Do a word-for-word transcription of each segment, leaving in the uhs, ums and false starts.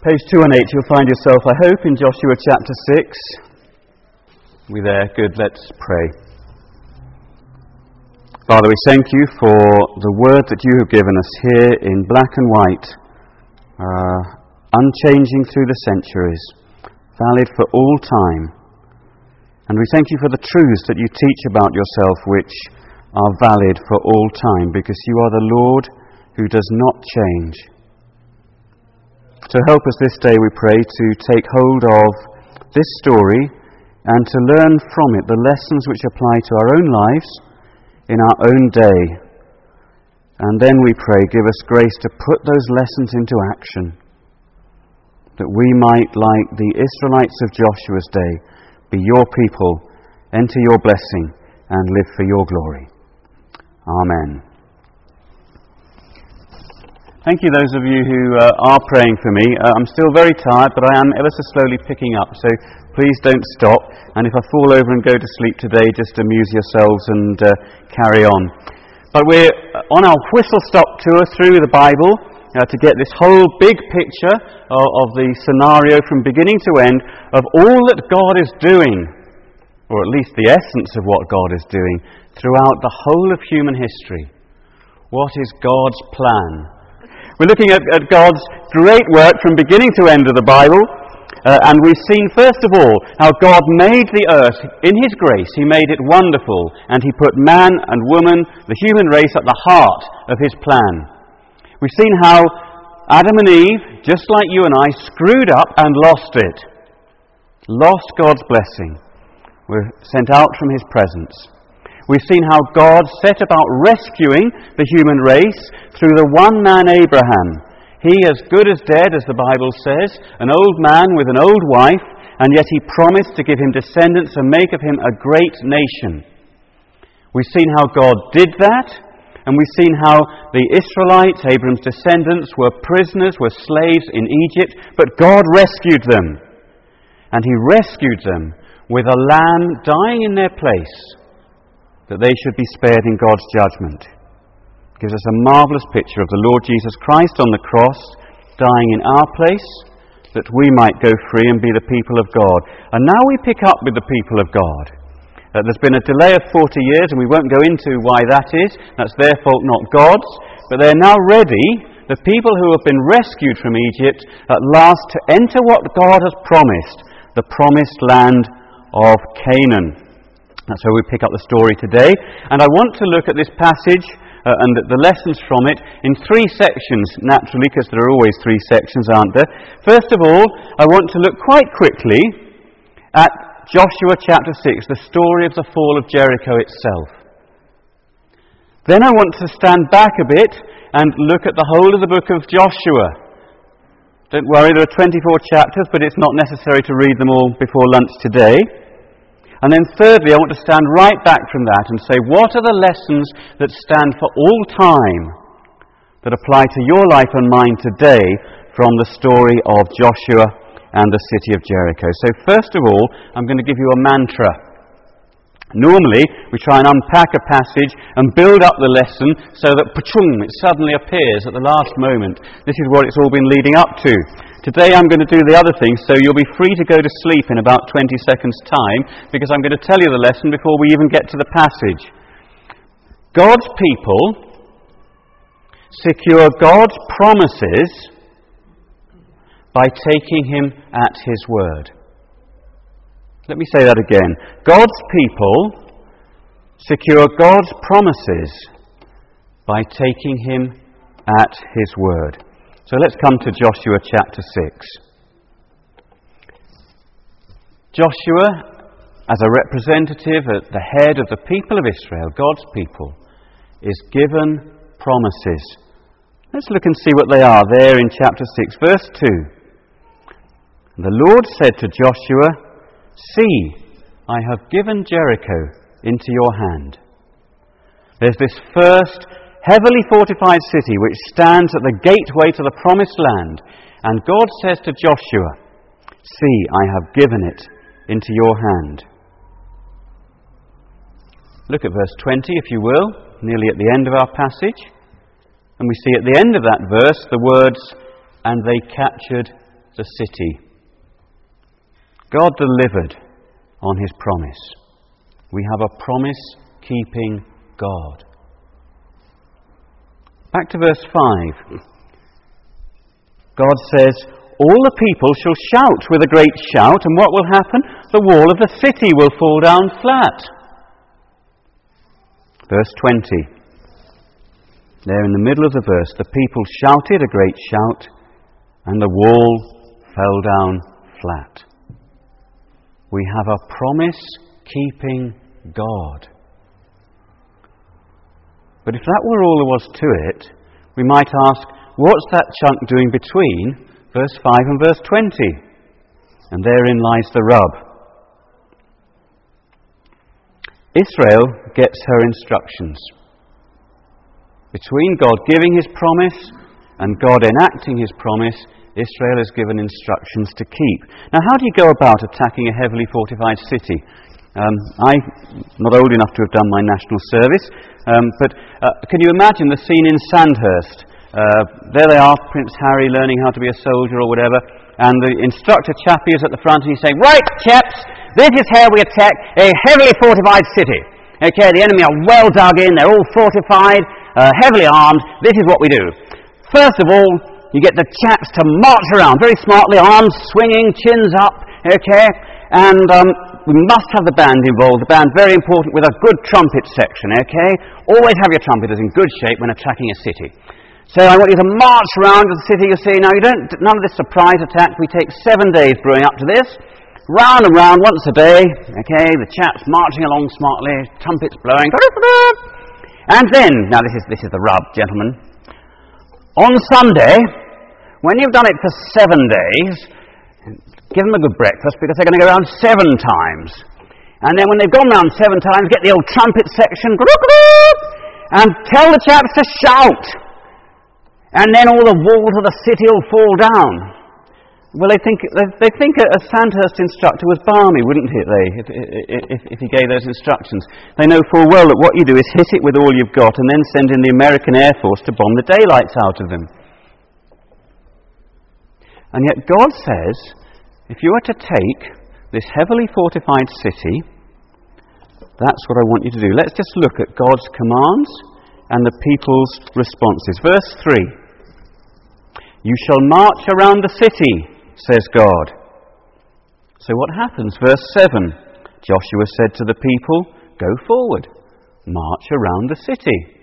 Page two eighteen, you'll find yourself, I hope, in Joshua chapter six. We there? Good, let's pray. Father, we thank you for the word that you have given us here in black and white, uh, unchanging through the centuries, valid for all time. And we thank you for the truths that you teach about yourself, which are valid for all time, because you are the Lord who does not change. So help us this day, we pray, to take hold of this story and to learn from it the lessons which apply to our own lives in our own day. And then we pray, give us grace to put those lessons into action, that we might, like the Israelites of Joshua's day, be your people, enter your blessing, and live for your glory. Amen. Thank you, those of you who uh, are praying for me. Uh, I'm still very tired, but I am ever so slowly picking up, so please don't stop. And if I fall over and go to sleep today, just amuse yourselves and uh, carry on. But we're on our whistle-stop tour through the Bible uh, to get this whole big picture of, of the scenario from beginning to end of all that God is doing, or at least the essence of what God is doing, throughout the whole of human history. What is God's plan? We're looking at, at God's great work from beginning to end of the Bible, uh, and we've seen first of all how God made the earth in His grace. He made it wonderful, and He put man and woman, the human race, at the heart of His plan. We've seen how Adam and Eve, just like you and I, screwed up and lost it. Lost God's blessing. Were sent out from His presence. We've seen how God set about rescuing the human race through the one man Abraham. He as good as dead, as the Bible says, an old man with an old wife, and yet he promised to give him descendants and make of him a great nation. We've seen how God did that, and we've seen how the Israelites, Abraham's descendants, were prisoners, were slaves in Egypt, but God rescued them. And He rescued them with a lamb dying in their place, that they should be spared in God's judgment. It gives us a marvellous picture of the Lord Jesus Christ on the cross, dying in our place, that we might go free and be the people of God. And now we pick up with the people of God. Uh, there's been a delay of forty years, and we won't go into why that is. That's their fault, not God's. But they're now ready, the people who have been rescued from Egypt, at last to enter what God has promised, the promised land of Canaan. That's where we pick up the story today. And I want to look at this passage uh, and the lessons from it in three sections, naturally, because there are always three sections, aren't there? First of all, I want to look quite quickly at Joshua chapter six, the story of the fall of Jericho itself. Then I want to stand back a bit and look at the whole of the book of Joshua. Don't worry, there are twenty-four chapters, but it's not necessary to read them all before lunch today. And then thirdly, I want to stand right back from that and say, what are the lessons that stand for all time that apply to your life and mine today from the story of Joshua and the city of Jericho? So first of all, I'm going to give you a mantra. Normally, we try and unpack a passage and build up the lesson so that, pachung, it suddenly appears at the last moment. This is what it's all been leading up to. Today I'm going to do the other thing, so you'll be free to go to sleep in about twenty seconds' time, because I'm going to tell you the lesson before we even get to the passage. God's people secure God's promises by taking Him at His word. Let me say that again. God's people secure God's promises by taking Him at His word. So let's come to Joshua chapter six. Joshua, as a representative at the head of the people of Israel, God's people, is given promises. Let's look and see what they are there in chapter six, verse two. The Lord said to Joshua, "See, I have given Jericho into your hand." There's this first heavily fortified city which stands at the gateway to the promised land. And God says to Joshua, "See, I have given it into your hand." Look at verse twenty, if you will, nearly at the end of our passage. And we see at the end of that verse the words, "And they captured the city. God delivered on his promise. We have a promise-keeping God. Back to verse five. God says, all the people shall shout with a great shout, and what will happen? The wall of the city will fall down flat. Verse twenty. There in the middle of the verse, the people shouted a great shout, and the wall fell down flat. We have a promise-keeping God. But if that were all there was to it, we might ask, what's that chunk doing between verse five and verse twenty? And therein lies the rub. Israel gets her instructions. Between God giving his promise and God enacting his promise, Israel is given instructions to keep. Now, how do you go about attacking a heavily fortified city? Um, I'm not old enough to have done my national service, um, but uh, can you imagine the scene in Sandhurst? Uh, there they are, Prince Harry learning how to be a soldier or whatever, and the instructor chappie is at the front and he's saying, right, chaps, this is how we attack a heavily fortified city. Okay, the enemy are well dug in, they're all fortified, uh, heavily armed. This is what we do. First of all, you get the chaps to march around very smartly, arms swinging, chins up, okay, and um, we must have the band involved. The band, very important, with a good trumpet section, okay? Always have your trumpeters in good shape when attacking a city. So I want you to march around the city, you see. Now, you don't, none of this surprise attack. We take seven days brewing up to this. Round and round, once a day, okay? The chaps marching along smartly, trumpets blowing. And then, now this is, this is the rub, gentlemen. On Sunday, when you've done it for seven days, give them a good breakfast because they're going to go around seven times. And then when they've gone round seven times, get the old trumpet section and tell the chaps to shout. And then all the walls of the city will fall down. Well, they think they think a Sandhurst instructor was balmy, wouldn't it, they, if, if he gave those instructions? They know full well that what you do is hit it with all you've got and then send in the American Air Force to bomb the daylights out of them. And yet God says, if you were to take this heavily fortified city, that's what I want you to do. Let's just look at God's commands and the people's responses. Verse three. You shall march around the city, says God. So what happens? Verse seven. Joshua said to the people, go forward, march around the city.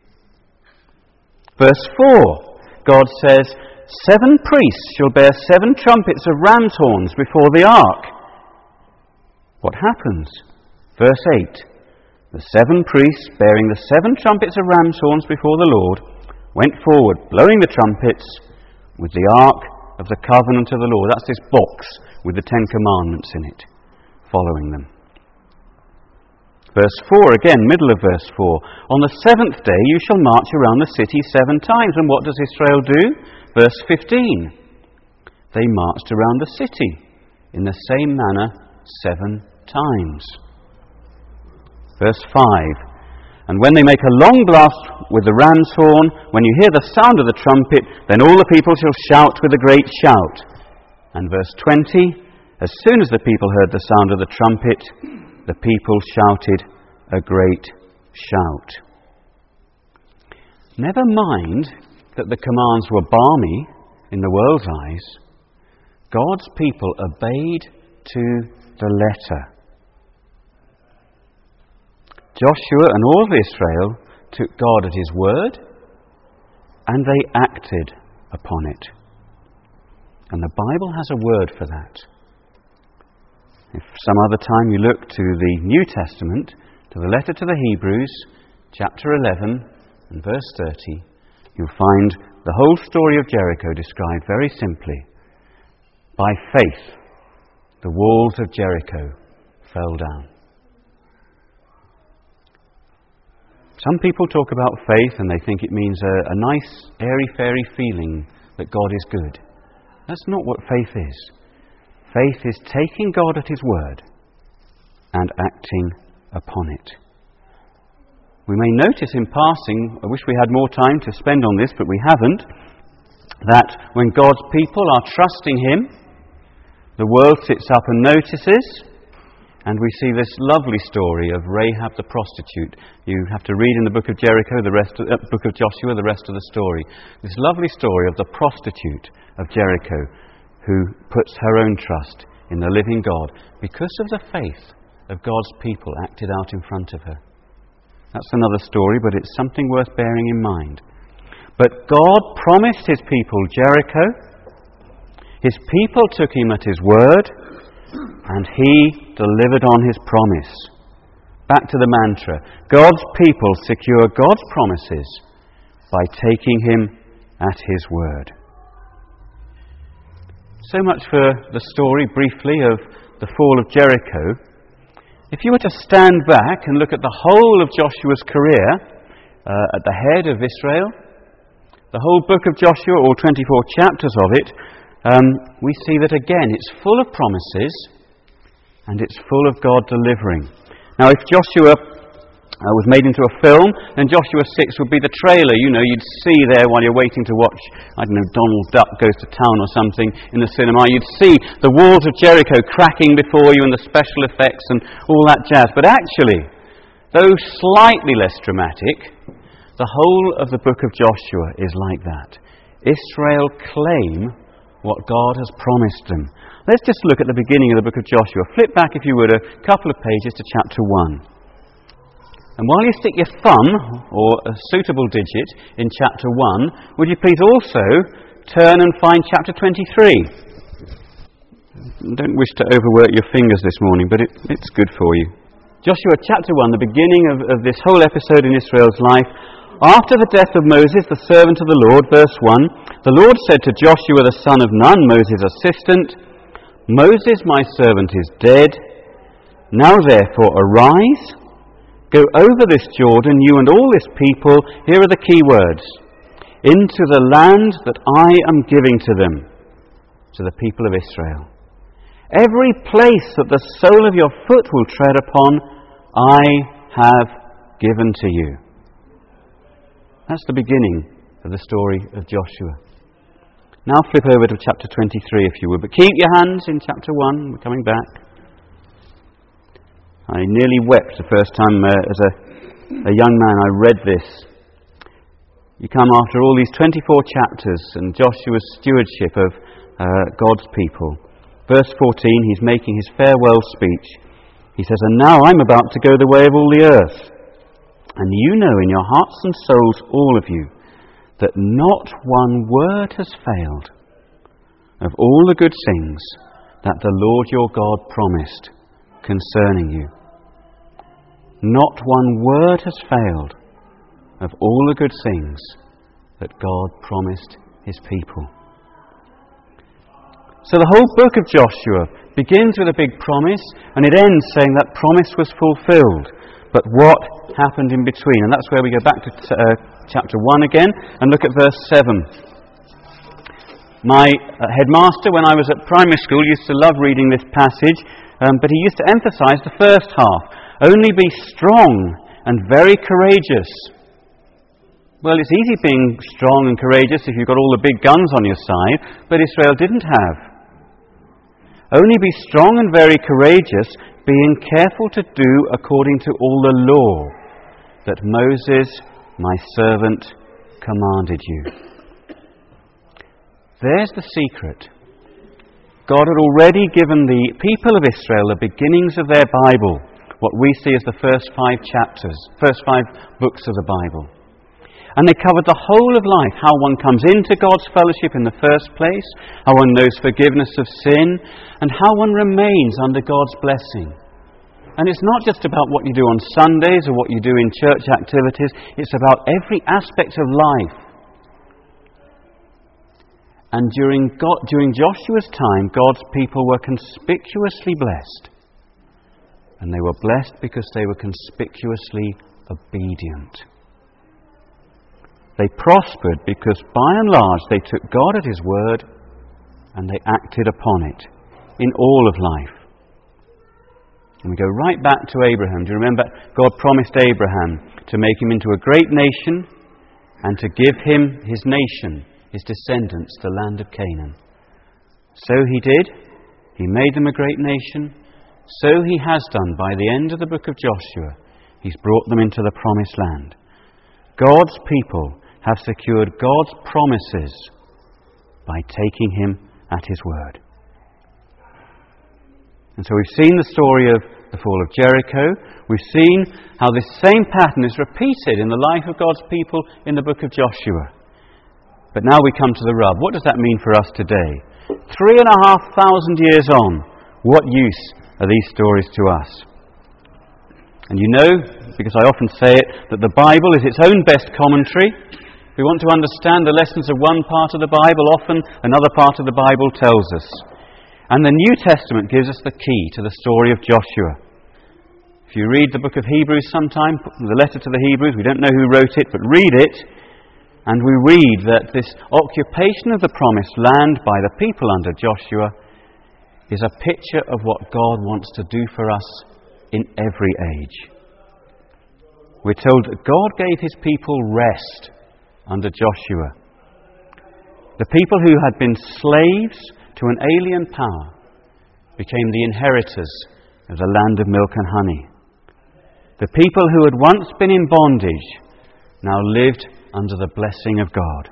Verse four. God says, seven priests shall bear seven trumpets of ram's horns before the ark. What happens? Verse eight. The seven priests, bearing the seven trumpets of ram's horns before the Lord, went forward, blowing the trumpets, with the ark of the covenant of the Lord. That's this box with the Ten Commandments in it, following them. Verse four, again, middle of verse four. On the seventh day you shall march around the city seven times. And what does Israel do? Verse fifteen. They marched around the city in the same manner seven times. Verse five. And when they make a long blast with the ram's horn, when you hear the sound of the trumpet, then all the people shall shout with a great shout. And verse twenty. As soon as the people heard the sound of the trumpet, the people shouted a great shout. Never mind that the commands were balmy in the world's eyes. God's people obeyed to the letter. Joshua and all of Israel took God at his word, and they acted upon it. And the Bible has a word for that. If some other time you look to the New Testament, to the letter to the Hebrews, chapter eleven and verse thirty, you'll find the whole story of Jericho described very simply. By faith, the walls of Jericho fell down. Some people talk about faith and they think it means a, a nice, airy-fairy feeling that God is good. That's not what faith is. Faith is taking God at his word and acting upon it. We may notice in passing, I wish we had more time to spend on this, but we haven't, that when God's people are trusting Him, the world sits up and notices, and we see this lovely story of Rahab the prostitute. You have to read in the book of Jericho, the rest of, uh, book of Joshua, the rest of the story. This lovely story of the prostitute of Jericho who puts her own trust in the living God because of the faith of God's people acted out in front of her. That's another story, but it's something worth bearing in mind. But God promised His people Jericho. His people took Him at His word, and He delivered on His promise. Back to the mantra. God's people secure God's promises by taking Him at His word. So much for the story, briefly, of the fall of Jericho. If you were to stand back and look at the whole of Joshua's career uh, at the head of Israel, the whole book of Joshua, all twenty-four chapters of it, um, we see that again it's full of promises and it's full of God delivering. Now, if Joshua uh, was made into a film, then Joshua six would be the trailer. You know, you'd see there while you're waiting to watch, I don't know, Donald Duck Goes to Town or something in the cinema. You'd see the walls of Jericho cracking before you and the special effects and all that jazz. But actually, though slightly less dramatic, the whole of the book of Joshua is like that. Israel claim what God has promised them. Let's just look at the beginning of the book of Joshua. Flip back, if you would, a couple of pages to chapter one. And while you stick your thumb, or a suitable digit, in chapter one, would you please also turn and find chapter twenty-three? I don't wish to overwork your fingers this morning, but it, it's good for you. Joshua chapter one, the beginning of, of this whole episode in Israel's life. After the death of Moses, the servant of the Lord, verse one, the Lord said to Joshua the son of Nun, Moses' assistant, Moses, my servant, is dead. Now therefore arise, go over this Jordan, you and all this people, here are the key words, into the land that I am giving to them, to the people of Israel. Every place that the sole of your foot will tread upon, I have given to you. That's the beginning of the story of Joshua. Now flip over to chapter twenty-three, if you would. But keep your hands in chapter one. We're coming back. I nearly wept the first time uh, as a, a young man I read this. You come after all these twenty-four chapters and Joshua's stewardship of uh, God's people. Verse fourteen, he's making his farewell speech. He says, and now I'm about to go the way of all the earth. And you know in your hearts and souls, all of you, that not one word has failed of all the good things that the Lord your God promised concerning you. Not one word has failed of all the good things that God promised His people. So the whole book of Joshua begins with a big promise, and it ends saying that promise was fulfilled. But what happened in between? And that's where we go back to uh, chapter one again and look at verse seven. My uh, headmaster, when I was at primary school, used to love reading this passage, um, but he used to emphasize the first half. Only be strong and very courageous. Well, it's easy being strong and courageous if you've got all the big guns on your side, but Israel didn't have. Only be strong and very courageous, being careful to do according to all the law that Moses, my servant, commanded you. There's the secret. God had already given the people of Israel the beginnings of their Bible, what we see as the first five chapters, first five books of the Bible. And they covered the whole of life, how one comes into God's fellowship in the first place, how one knows forgiveness of sin, and how one remains under God's blessing. And it's not just about what you do on Sundays or what you do in church activities, it's about every aspect of life. And during God, during Joshua's time, God's people were conspicuously blessed. And they were blessed because they were conspicuously obedient. They prospered because, by and large, they took God at His word and they acted upon it in all of life. And we go right back to Abraham. Do you remember? God promised Abraham to make him into a great nation and to give him his nation his descendants the land of Canaan. So he did. He made them a great nation. So he has done by the end of the book of Joshua. He's brought them into the promised land. God's people have secured God's promises by taking him at his word. And so we've seen the story of the fall of Jericho. We've seen how this same pattern is repeated in the life of God's people in the book of Joshua. But now we come to the rub. What does that mean for us today? Three and a half thousand years on, what use are these stories to us? And you know, because I often say it, that the Bible is its own best commentary. If we want to understand the lessons of one part of the Bible, often another part of the Bible tells us. And the New Testament gives us the key to the story of Joshua. If you read the book of Hebrews sometime, the letter to the Hebrews, we don't know who wrote it, but read it, and we read that this occupation of the promised land by the people under Joshua is a picture of what God wants to do for us in every age. We're told that God gave his people rest under Joshua. The people who had been slaves to an alien power became the inheritors of the land of milk and honey. The people who had once been in bondage now lived under the blessing of God.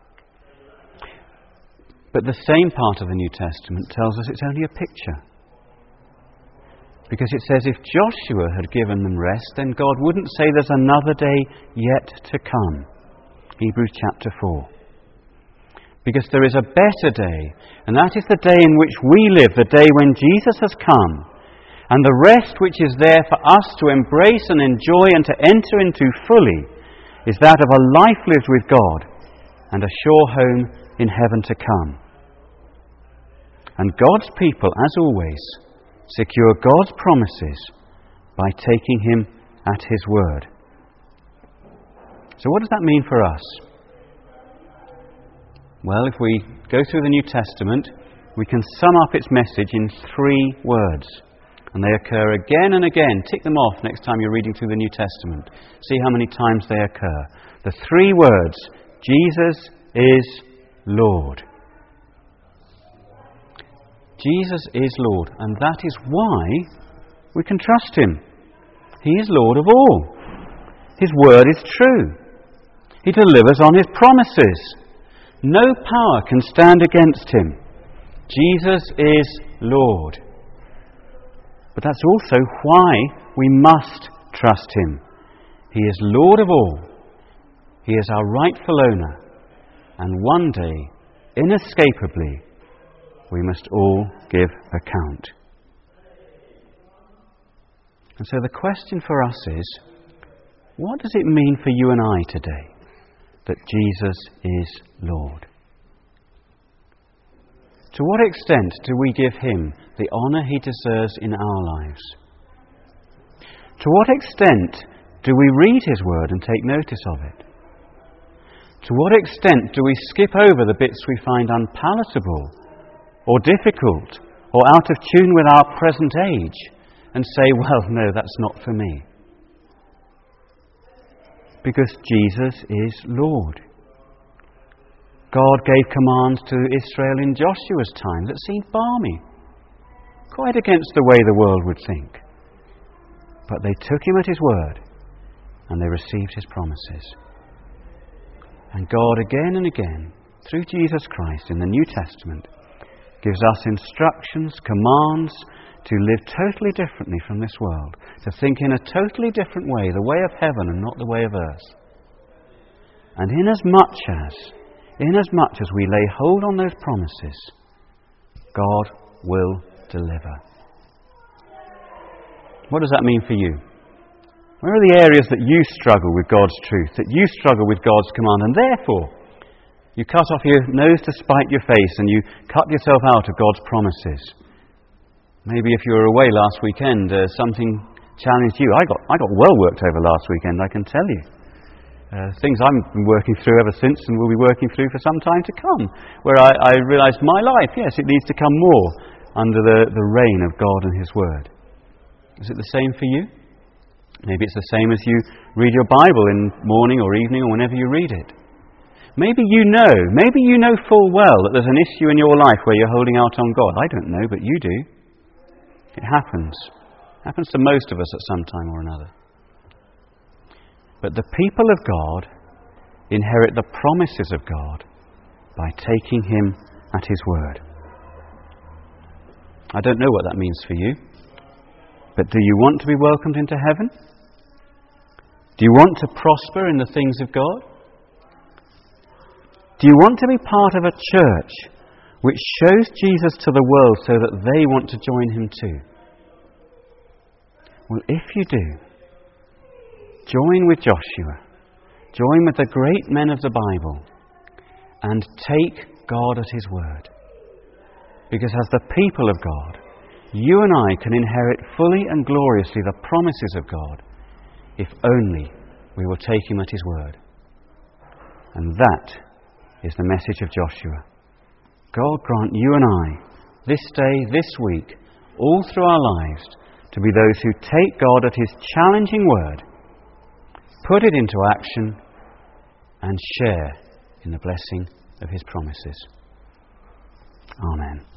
But the same part of the New Testament tells us it's only a picture. Because it says if Joshua had given them rest, then God wouldn't say there's another day yet to come. Hebrews chapter four. Because there is a better day, and that is the day in which we live, the day when Jesus has come. And the rest which is there for us to embrace and enjoy and to enter into fully is that of a life lived with God and a sure home in heaven to come. And God's people, as always, secure God's promises by taking him at his word. So what does that mean for us? Well, if we go through the New Testament, we can sum up its message in three words. And they occur again and again. Tick them off next time you're reading through the New Testament. See how many times they occur. The three words, Jesus is Lord. Jesus is Lord, and that is why we can trust him. He is Lord of all. His word is true. He delivers on his promises. No power can stand against him. Jesus is Lord. But that's also why we must trust him. He is Lord of all. He is our rightful owner. And one day, inescapably, we must all give account. And so the question for us is, what does it mean for you and I today that Jesus is Lord? To what extent do we give him the honour he deserves in our lives? To what extent do we read his word and take notice of it? To what extent do we skip over the bits we find unpalatable or difficult or out of tune with our present age and say, well, no, that's not for me? Because Jesus is Lord. God gave commands to Israel in Joshua's time that seemed balmy, quite against the way the world would think. But they took him at his word and they received his promises. And God again and again, through Jesus Christ in the New Testament, gives us instructions, commands to live totally differently from this world, to think in a totally different way, the way of heaven and not the way of earth. And inasmuch as Inasmuch as we lay hold on those promises, God will deliver. What does that mean for you? Where are the areas that you struggle with God's truth, that you struggle with God's command, and therefore you cut off your nose to spite your face and you cut yourself out of God's promises? Maybe if you were away last weekend, uh, something challenged you. I got I got well worked over last weekend, I can tell you. Uh, things I've been working through ever since and will be working through for some time to come, where I, I realised my life, yes, it needs to come more under the, the reign of God and his word. Is it the same for you? Maybe it's the same as you read your Bible in morning or evening or whenever you read it. Maybe you know, maybe you know full well that there's an issue in your life where you're holding out on God. I don't know, but you do. It happens. It happens to most of us at some time or another. But the people of God inherit the promises of God by taking Him at His word. I don't know what that means for you, but do you want to be welcomed into heaven? Do you want to prosper in the things of God? Do you want to be part of a church which shows Jesus to the world so that they want to join Him too? Well, if you do, join with Joshua, join with the great men of the Bible, and take God at His word. Because as the people of God, you and I can inherit fully and gloriously the promises of God if only we will take Him at His word. And that is the message of Joshua. God grant you and I, this day, this week, all through our lives, to be those who take God at His challenging word, put it into action, and share in the blessing of His promises. Amen.